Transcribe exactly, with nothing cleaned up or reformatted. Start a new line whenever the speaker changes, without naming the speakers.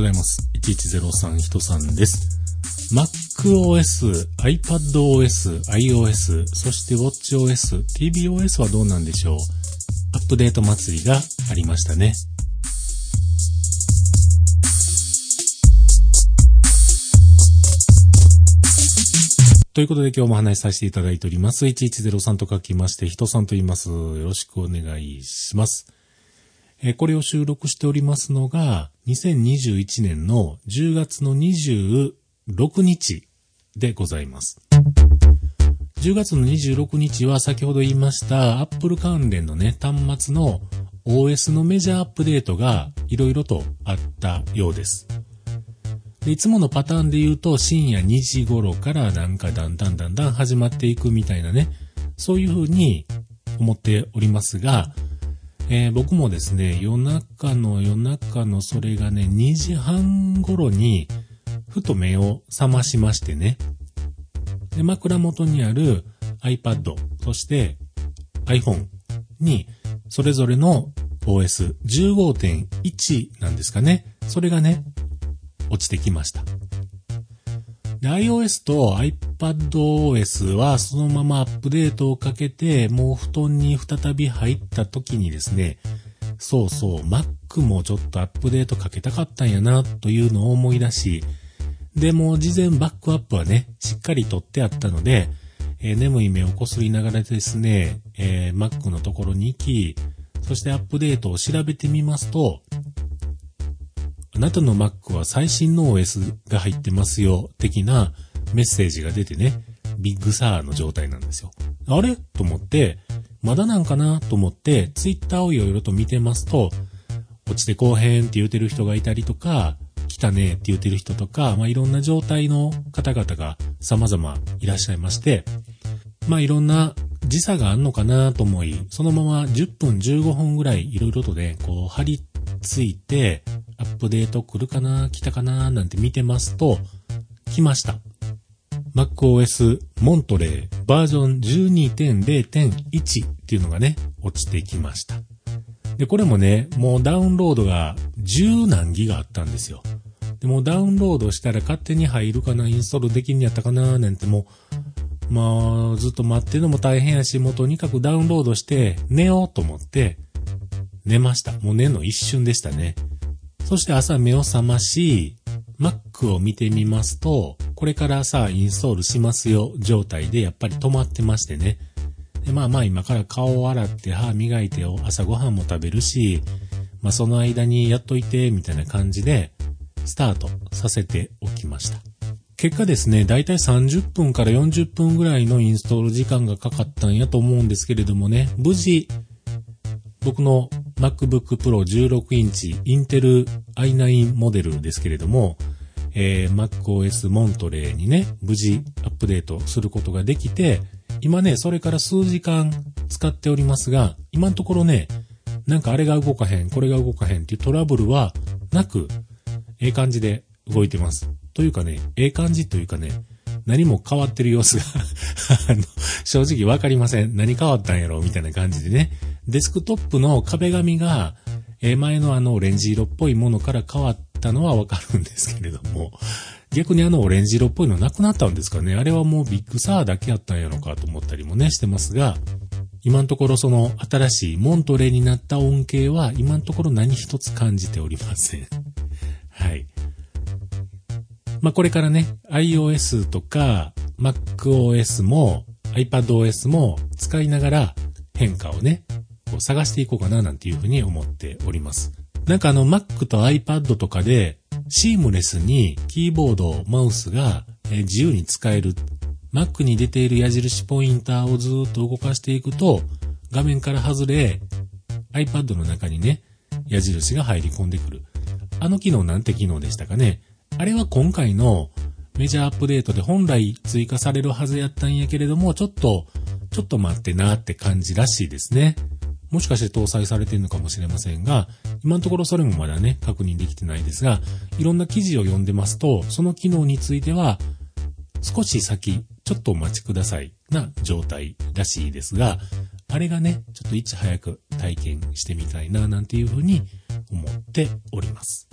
ざいます。いちいちゼロさんひとさんです。MacOS、iPadOS、iOS、そして WatchOS、ティービーオーエス はどうなんでしょう。アップデート祭りがありましたね。ということで今日も話しさせていただいております。いちいちゼロさんと書きまして、ひとさんと言います。よろしくお願いします。えー、これを収録しておりますのが、にせんにじゅういちねんのじゅうがつのにじゅうろくにちでございます。じゅうがつのにじゅうろくにちは先ほど言いました Apple 関連のね、端末の オーエス のメジャーアップデートがいろいろとあったようです。でいつものパターンで言うと深夜にじ頃からなんかだんだんだんだん始まっていくみたいなね、そういうふうに思っておりますが、えー、僕もですね、夜中の夜中のそれがね、にじはん頃にふと目を覚ましましてね。で、枕元にある iPad、そして iPhone にそれぞれの オーエスじゅうごてんいち なんですかね。それがね、落ちてきました。で、iOS と iPadOS はそのままアップデートをかけて、もう布団に再び入った時にですね、そうそう、Mac もちょっとアップデートかけたかったんやな、というのを思い出し、で、もう事前バックアップはね、しっかり取ってあったので、えー、眠い目をこすりながらですね、えー、Mac のところに行き、そしてアップデートを調べてみますと、あなたの Mac は最新の オーエス が入ってますよ、的なメッセージが出てね、ビッグサーの状態なんですよ。あれと思って、まだなんかなと思って、Twitter をいろいろと見てますと、落ちてこうへんって言うてる人がいたりとか、来たねって言ってる人とか、まあいろんな状態の方々が様々いらっしゃいまして、まあいろんな時差があんのかなと思い、そのままじゅっぷんじゅうごふんぐらいいろいろとね、こう張り付いて、アップデート来るかな来たかななんて見てますと、来ました。MacOS モントレーバージョン じゅうにてんゼロてんいち っていうのがね、落ちてきました。で、これもね、もうダウンロードが十何ギガあったんですよ。でもダウンロードしたら勝手に入るかな、インストールできんやったかななんてもう、まあ、ずっと待ってるのも大変やし、もうとにかくダウンロードして寝ようと思って寝ました。もう寝の一瞬でしたね。そして朝目を覚まし、Mac を見てみますと、これからさあインストールしますよ状態でやっぱり止まってましてね。でまあまあ今から顔を洗って歯磨いて朝ごはんも食べるし、まあその間にやっといてみたいな感じでスタートさせておきました。結果ですね、だいたいさんじゅっぷんからよんじゅっぷんぐらいのインストール時間がかかったんやと思うんですけれどもね、無事僕の MacBook Pro じゅうろくインチ Intel アイナイン モデルですけれども、えー、MacOS モントレーにね、無事アップデートすることができて、今ね、それから数時間使っておりますが、今のところね、なんかあれが動かへん、これが動かへんっていうトラブルはなく、ええ感じで動いてます。というかね、ええ感じというかね、何も変わってる様子があの正直わかりません。何変わったんやろみたいな感じでね。デスクトップの壁紙が、えー、前のあのオレンジ色っぽいものから変わったのはわかるんですけれども、逆にあのオレンジ色っぽいのなくなったんですかね。あれはもうビッグサーだけやったんやろかと思ったりもねしてますが、今のところその新しいモントレーになった恩恵は今のところ何一つ感じておりません。はい。まあ、これからね、iOS とか MacOS も iPadOS も使いながら変化をね、こう探していこうかななんていうふうに思っております。なんかあの Mac と iPad とかでシームレスにキーボード、マウスが自由に使える。Mac に出ている矢印ポインターをずーっと動かしていくと画面から外れ iPad の中にね、矢印が入り込んでくる。あの機能なんて機能でしたかね。あれは今回のメジャーアップデートで本来追加されるはずやったんやけれども、ちょっと、ちょっと待ってなって感じらしいですね。もしかして搭載されているのかもしれませんが、今のところそれもまだね、確認できてないですが、いろんな記事を読んでますと、その機能については、少し先、ちょっとお待ちくださいな状態らしいですが、あれがね、ちょっといち早く体験してみたいな、なんていうふうに思っております。